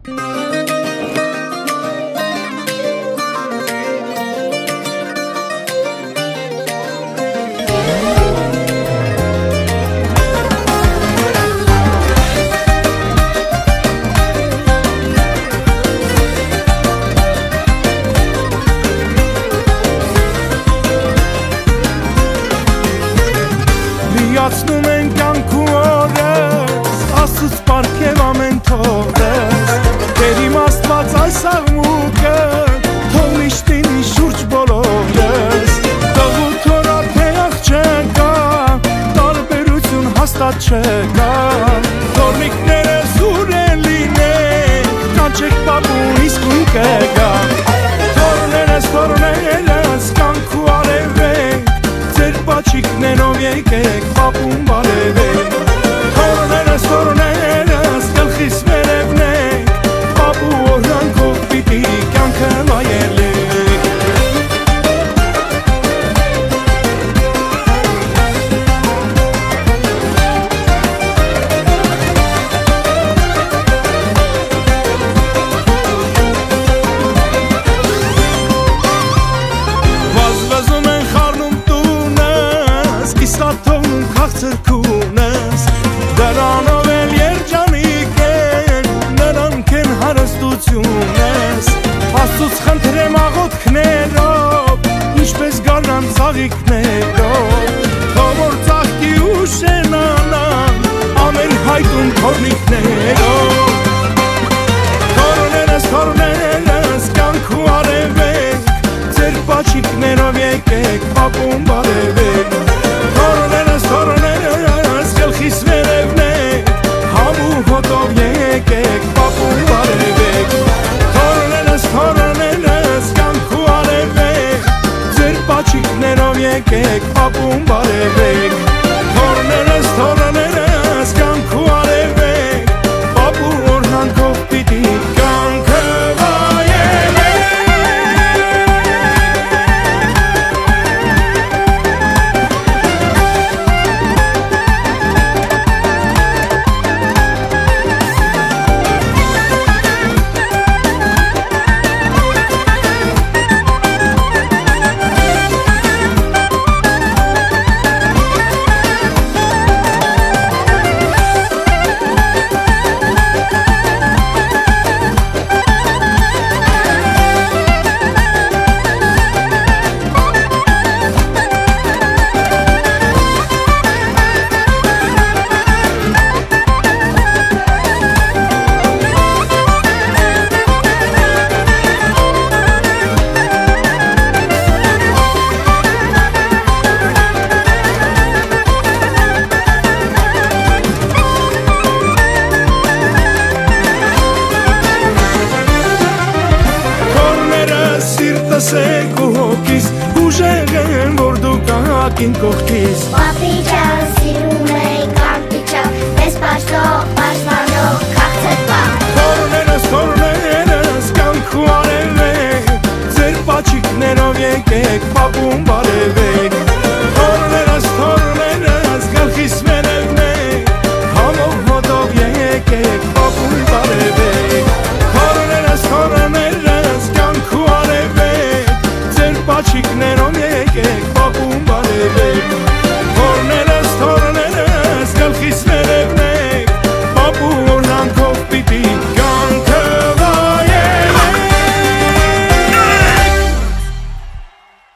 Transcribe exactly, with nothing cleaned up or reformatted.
Լիացնում են կյանք ու օրս, Աստծուց պարգև ամեն թողես, Տեր իմ Աստված այս աղմուկը, թող միշտ լինի շուրջ բոլորս, Տղու թորա թեյախ չկա, տարբերություն հաստատ չկա, Թորնիկներս ուր են լինեն, կանչեք պապուն իսկույն կգա, Թորներս, թորներս, կյանք ու արևեք, Ձեր պաչիկներով եկեք պապուն բարևեք, Թորներս, թորներս, գլխիս վերևնեք, Պապու օրհանքով պիտի կյանքը վայելեք։ Վազվզում են խառնում տունս, Կիսաթողնում քաղցր քունս, Դրանով էլ երջանիկ են, Նրանք են հարստությունս, Աստծուց խնդրեմ աղոթքներով, Ինչպես գարնան ծաղիկներով, Թող որ ծաղկի ու շենանան, Ամեն հայտուն թորնիկներով, Թորներս, թորներս, կյանք ու արևեք, Ձեր պաչիկներով եկեք պապուն բարևեք, Թորներս, թորներս, գլխիս վերևնեք, Համու հոտով եկեք պապուն բարևեք, Թորներս, թորներս, կյանք ու արևեք, Ձեր պաչիկներով եկեք պապուն բարևեք, Թորներս, թորներս, կյանք ու արևեք, Պապու օրհանքով պիտի կյանքը վայելեք։ Սիրտս եք ու հոգիս, ուժեղ են, որ դու կհակին կողքիս, Պապի ջան